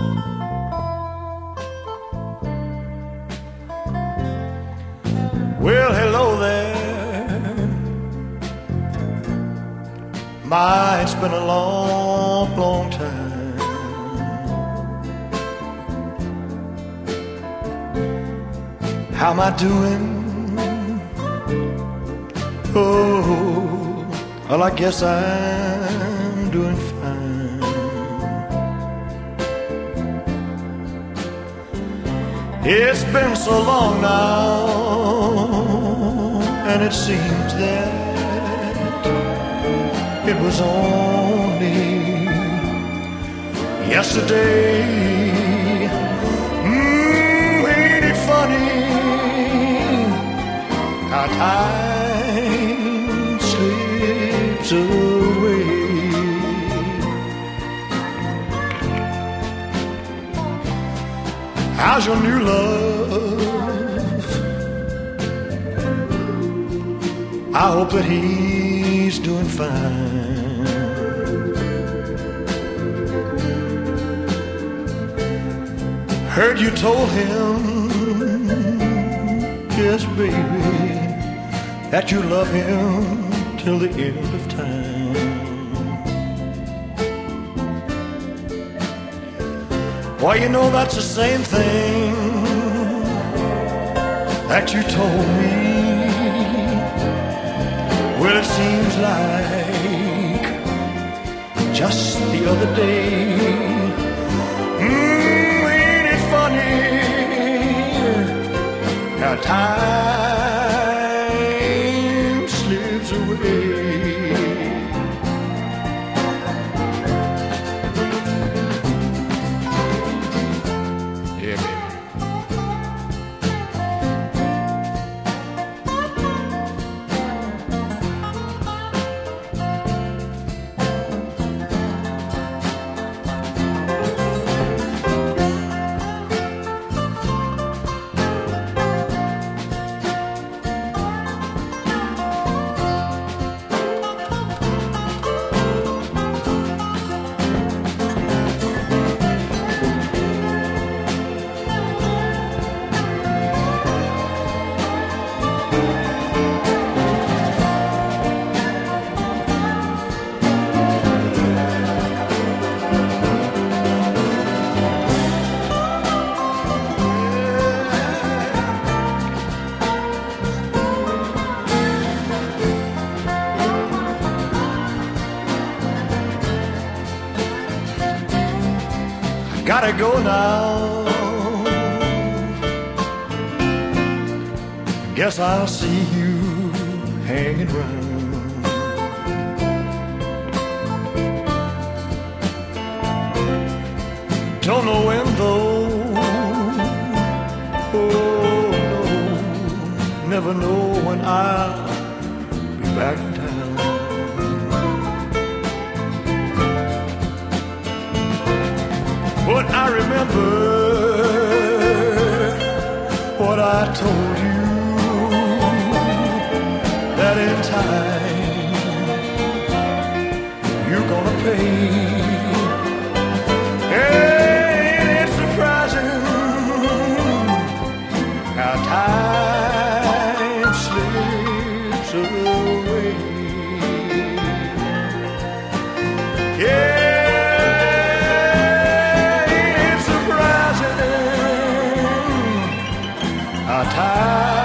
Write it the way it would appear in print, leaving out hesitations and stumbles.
Well, hello there. My, it's been a long, long time. How am I doing? Oh, well, I guess I'm doing fine. It's been so long now, and it seems that it was only yesterday. Ain't it funny how time slips away? How's your new love? I hope that he's doing fine. Heard you told him, yes, baby, that you love him till the end of time. Why, you know that's the same thing that you told me. Well, it seems like just the other day. Ain't it funny how time slips away? Yeah, baby. Gotta go now. Guess I'll see you hanging round. Don't know when though. Oh no, never know when I'll be back in town. But I remember what I told you, that in time you're gonna pay. Ain't it surprising how time slips away? Yeah. Time